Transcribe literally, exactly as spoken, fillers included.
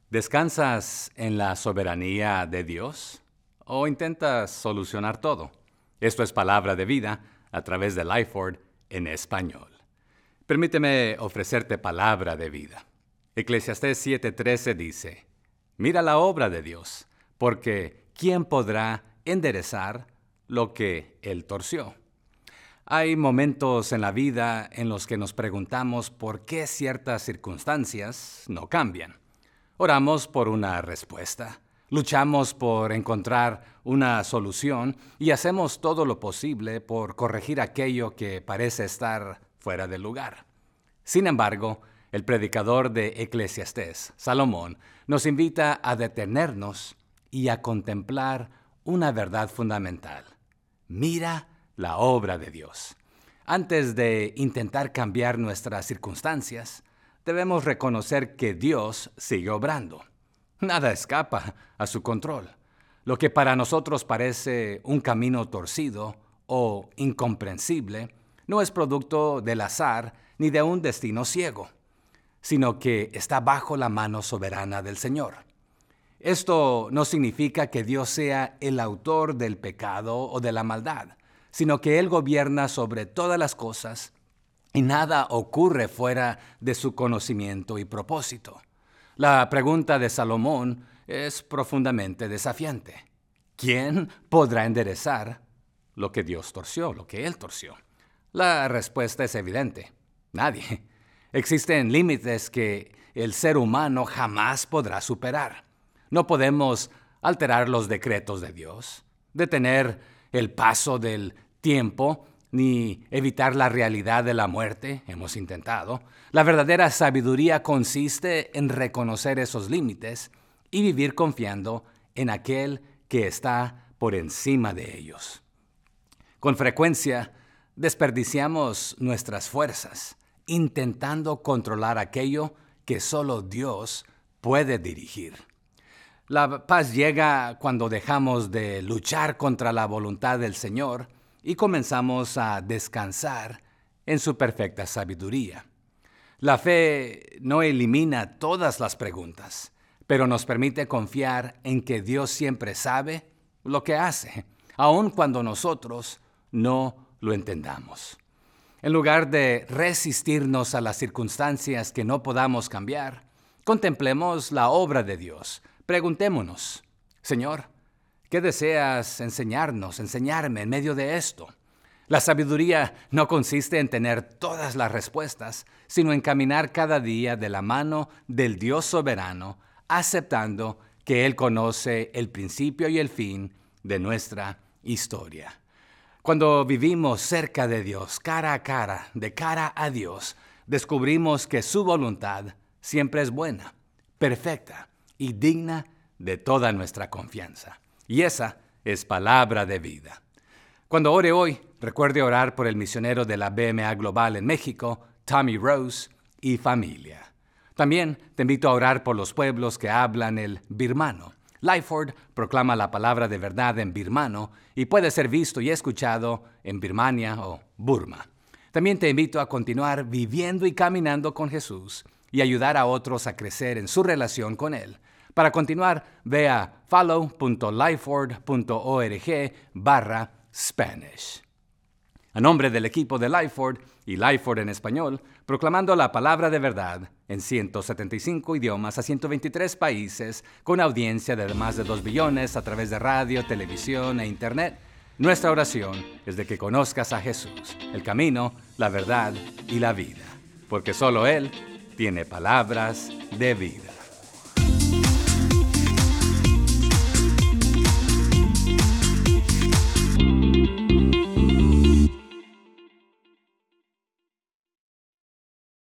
¿Descansas en la soberanía de Dios o intentas solucionar todo? Esto es Palabra de Vida a través de Lifeword en español. Permíteme ofrecerte palabra de vida. Eclesiastés siete trece dice, «Mira la obra de Dios, porque ¿quién podrá enderezar lo que Él torció?» Hay momentos en la vida en los que nos preguntamos por qué ciertas circunstancias no cambian. Oramos por una respuesta, luchamos por encontrar una solución y hacemos todo lo posible por corregir aquello que parece estar fuera de lugar. Sin embargo, el predicador de Eclesiastés, Salomón, nos invita a detenernos y a contemplar una verdad fundamental. Mira la obra de Dios. Antes de intentar cambiar nuestras circunstancias, debemos reconocer que Dios sigue obrando. Nada escapa a su control. Lo que para nosotros parece un camino torcido o incomprensible no es producto del azar ni de un destino ciego, sino que está bajo la mano soberana del Señor. Esto no significa que Dios sea el autor del pecado o de la maldad, sino que Él gobierna sobre todas las cosas y nada ocurre fuera de su conocimiento y propósito. La pregunta de Salomón es profundamente desafiante. ¿Quién podrá enderezar lo que Dios torció, lo que Él torció? La respuesta es evidente. Nadie. Existen límites que el ser humano jamás podrá superar. No podemos alterar los decretos de Dios, detener el paso del tiempo, ni evitar la realidad de la muerte. Hemos intentado. La verdadera sabiduría consiste en reconocer esos límites y vivir confiando en aquel que está por encima de ellos. Con frecuencia, desperdiciamos nuestras fuerzas intentando controlar aquello que solo Dios puede dirigir. La paz llega cuando dejamos de luchar contra la voluntad del Señor y comenzamos a descansar en su perfecta sabiduría. La fe no elimina todas las preguntas, pero nos permite confiar en que Dios siempre sabe lo que hace, aun cuando nosotros no lo entendamos. En lugar de resistirnos a las circunstancias que no podamos cambiar, contemplemos la obra de Dios. Preguntémonos, Señor, ¿qué deseas enseñarnos, enseñarme en medio de esto? La sabiduría no consiste en tener todas las respuestas, sino en caminar cada día de la mano del Dios soberano, aceptando que Él conoce el principio y el fin de nuestra historia. Cuando vivimos cerca de Dios, cara a cara, de cara a Dios, descubrimos que su voluntad siempre es buena, perfecta y digna de toda nuestra confianza. Y esa es palabra de vida. Cuando ore hoy, recuerde orar por el misionero de la B M A Global en México, Tommy Rose, y familia. También te invito a orar por los pueblos que hablan el birmano. Lifeword proclama la palabra de verdad en birmano y puede ser visto y escuchado en Birmania o Burma. También te invito a continuar viviendo y caminando con Jesús y ayudar a otros a crecer en su relación con Él. Para continuar, ve a follow.lifeword.org barra Spanish. A nombre del equipo de Lifeword y Lifeword en español, proclamando la palabra de verdad en ciento setenta y cinco idiomas a ciento veintitrés países, con audiencia de más de dos billones a través de radio, televisión e internet, nuestra oración es de que conozcas a Jesús, el camino, la verdad y la vida, porque solo Él tiene palabras de vida.